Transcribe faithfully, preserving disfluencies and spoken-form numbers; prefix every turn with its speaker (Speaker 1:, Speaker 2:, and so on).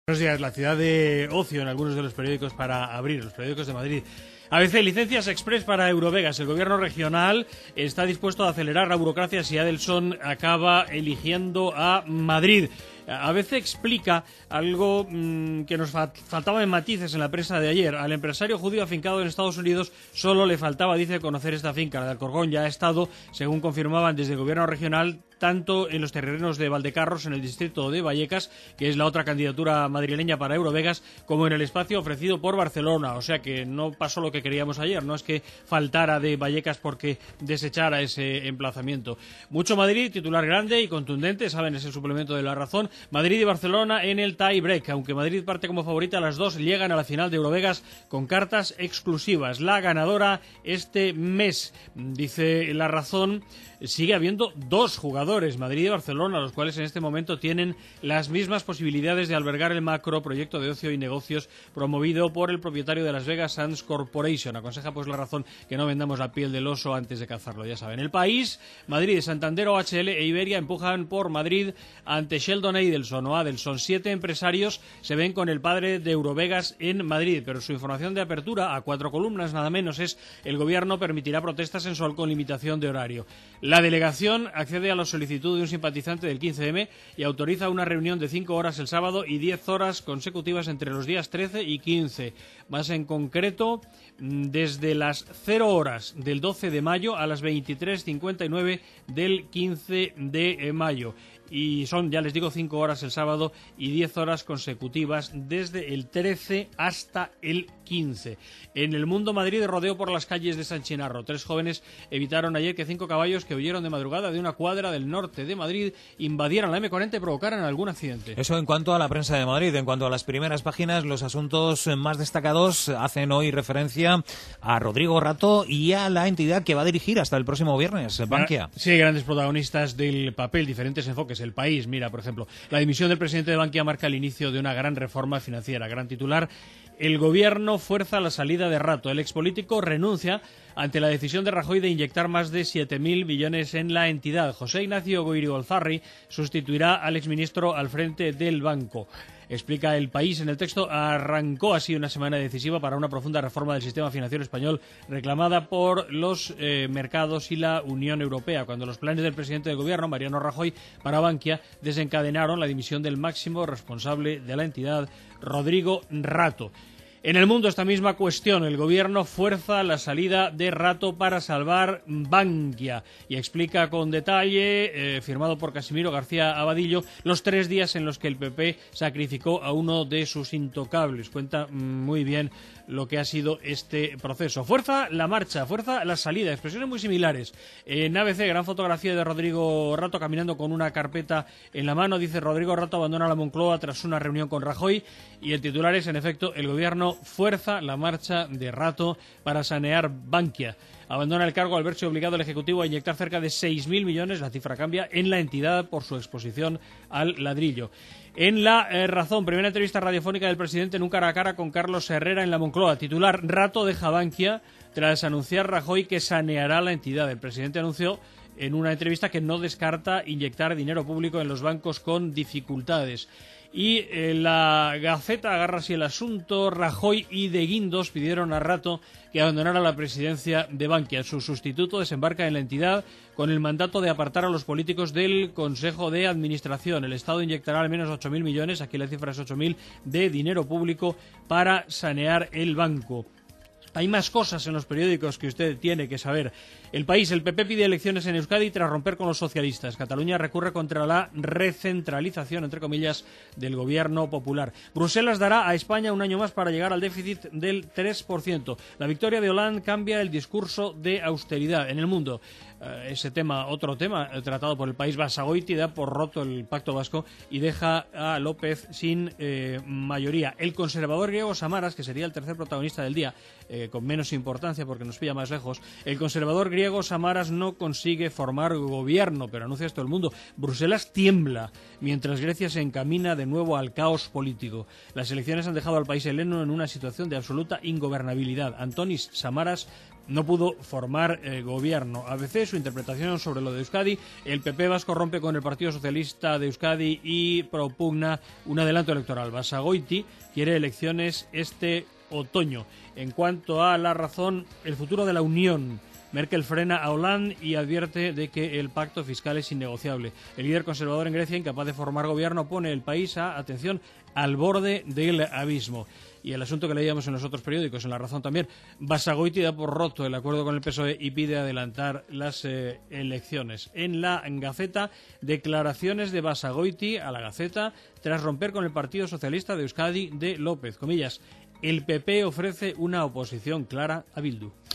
Speaker 1: Buenos días. La ciudad de ocio en algunos de los periódicos para abrir, los periódicos de Madrid. A veces licencias express para Eurovegas. El gobierno regional está dispuesto a acelerar la burocracia si Adelson acaba eligiendo a Madrid. A veces explica algo mmm, que nos fa faltaba en matices en la prensa de ayer. Al empresario judío afincado en Estados Unidos solo le faltaba, dice, conocer esta finca. La de Alcorcón ya ha estado, según confirmaban desde el gobierno regional, tanto en los terrenos de Valdecarros, en el distrito de Vallecas, que es la otra candidatura madrileña para Eurovegas, como en el espacio ofrecido por Barcelona. O sea que no pasó lo que queríamos ayer, no es que faltara de Vallecas porque desechara ese emplazamiento. Mucho Madrid, titular grande y contundente, saben, es el suplemento de La Razón. Madrid y Barcelona en el tie break. Aunque Madrid parte como favorita, las dos llegan a la final de Eurovegas con cartas exclusivas. La ganadora este mes, dice La Razón, sigue habiendo dos jugadores, Madrid y Barcelona, los cuales en este momento tienen las mismas posibilidades de albergar el macro proyecto de ocio y negocios promovido por el propietario de Las Vegas Sands Corporation. Aconseja pues La Razón que no vendamos la piel del oso antes de cazarlo, ya saben. El País, Madrid, Santander, O H L e Iberia empujan por Madrid ante Sheldon Adelson o Adelson. Siete empresarios se ven con el padre de Eurovegas en Madrid, pero su información de apertura, a cuatro columnas nada menos, es: el gobierno permitirá protestas en Sol con limitación de horario. La delegación accede a la solicitud de un simpatizante del quince eme y autoriza una reunión de cinco horas el sábado y diez horas consecutivas entre los días trece y quince. Más en concreto, desde las cero horas del doce de mayo a las veintitrés cincuenta y nueve del quince de mayo. Y son, ya les digo, cinco horas el sábado y diez horas consecutivas desde el trece hasta el quince. En El Mundo, Madrid, rodeo por las calles de San Chinarro. Tres jóvenes evitaron ayer que cinco caballos que huyeron de madrugada de una cuadra del norte de Madrid invadieran la eme cuarenta y provocaran algún accidente.
Speaker 2: Eso en cuanto a la prensa de Madrid. En cuanto a las primeras páginas, los asuntos más destacados hacen hoy referencia a Rodrigo Rato y a la entidad que va a dirigir hasta el próximo viernes, Bankia.
Speaker 1: Sí, grandes protagonistas del papel, diferentes enfoques. El País, mira, por ejemplo, la dimisión del presidente de Bankia marca el inicio de una gran reforma financiera. Gran titular: el gobierno fuerza la salida de Rato. El expolítico renuncia ante la decisión de Rajoy de inyectar más de siete mil millones en la entidad. José Ignacio Goyri-Golzarri sustituirá al exministro al frente del banco. Explica El País en el texto: arrancó así una semana decisiva para una profunda reforma del sistema financiero español reclamada por los eh, mercados y la Unión Europea, cuando los planes del presidente del gobierno, Mariano Rajoy, para Bankia desencadenaron la dimisión del máximo responsable de la entidad, Rodrigo Rato. En El Mundo, esta misma cuestión: el gobierno fuerza la salida de Rato para salvar Bankia, y explica con detalle, eh, firmado por Casimiro García Abadillo, los tres días en los que el pe pe sacrificó a uno de sus intocables. Cuenta muy bien lo que ha sido este proceso. Fuerza la marcha, fuerza la salida, expresiones muy similares. En A B C, gran fotografía de Rodrigo Rato caminando con una carpeta en la mano. Dice: Rodrigo Rato abandona la Moncloa tras una reunión con Rajoy, y el titular es, en efecto, el gobierno fuerza la marcha de Rato para sanear Bankia. Abandona el cargo al verse obligado el Ejecutivo a inyectar cerca de seis mil millones, la cifra cambia, en la entidad por su exposición al ladrillo. En La eh, Razón, primera entrevista radiofónica del presidente en un cara a cara con Carlos Herrera en la Moncloa. Titular: Rato deja Bankia tras anunciar Rajoy que saneará la entidad. El presidente anunció en una entrevista que no descarta inyectar dinero público en los bancos con dificultades. Y eh, la Gaceta agarra así el asunto: Rajoy y De Guindos pidieron a Rato que abandonara la presidencia de Bankia. Su sustituto desembarca en la entidad con el mandato de apartar a los políticos del Consejo de Administración. El Estado inyectará al menos ocho mil millones, aquí la cifra es ocho mil, de dinero público para sanear el banco. Hay más cosas en los periódicos que usted tiene que saber. El País: el pe pe pide elecciones en Euskadi tras romper con los socialistas. Cataluña recurre contra la recentralización, entre comillas, del gobierno popular. Bruselas dará a España un año más para llegar al déficit del tres por ciento. La victoria de Hollande cambia el discurso de austeridad. En El Mundo, eh, ese tema, otro tema eh, tratado por El País: Basagoiti da por roto el pacto vasco y deja a López sin eh, mayoría. El conservador griego Samaras, que sería el tercer protagonista del día, eh, eh, con menos importancia porque nos pilla más lejos, el conservador griego Samaras no consigue formar gobierno, pero anuncia esto el mundo. Bruselas tiembla, mientras Grecia se encamina de nuevo al caos político. Las elecciones han dejado al país heleno en una situación de absoluta ingobernabilidad. Antonis Samaras no pudo formar eh, gobierno. A veces su interpretación sobre lo de Euskadi, el P P vasco rompe con el Partido Socialista de Euskadi y propugna un adelanto electoral. Basagoiti quiere elecciones este otoño. En cuanto a la razón, el futuro de la Unión. Merkel frena a Hollande y advierte de que el pacto fiscal es innegociable. El líder conservador en Grecia, incapaz de formar gobierno, pone el país a, atención, al borde del abismo. Y el asunto que leíamos en los otros periódicos, en La Razón también, Basagoiti da por roto el acuerdo con el P S O E y pide adelantar las eh, elecciones. En la Gaceta, declaraciones de Basagoiti a la Gaceta tras romper con el Partido Socialista de Euskadi de López. Comillas, el P P ofrece una oposición clara a Bildu.